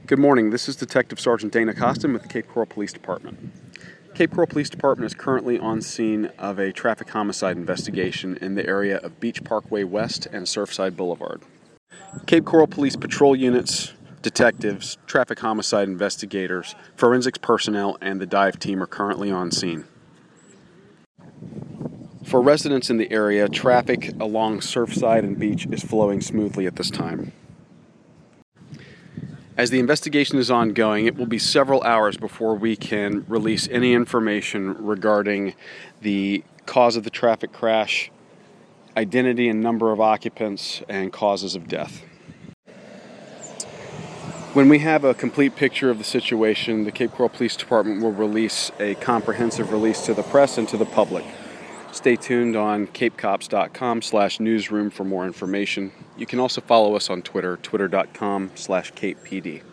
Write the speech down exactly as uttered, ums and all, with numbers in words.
Good morning. This is Detective Sergeant Dana Costin with the Cape Coral Police Department. Cape Coral Police Department is currently on scene of a traffic homicide investigation in the area of Beach Parkway West and Surfside Boulevard. Cape Coral Police patrol units, detectives, traffic homicide investigators, forensics personnel, and the dive team are currently on scene. For residents in the area, traffic along Surfside and Beach is flowing smoothly at this time. As the investigation is ongoing, it will be several hours before we can release any information regarding the cause of the traffic crash, identity and number of occupants, and causes of death. When we have a complete picture of the situation, the Cape Coral Police Department will release a comprehensive release to the press and to the public. Stay tuned on cape cops dot com slash newsroom for more information. You can also follow us on Twitter, twitter dot com slash cape P D.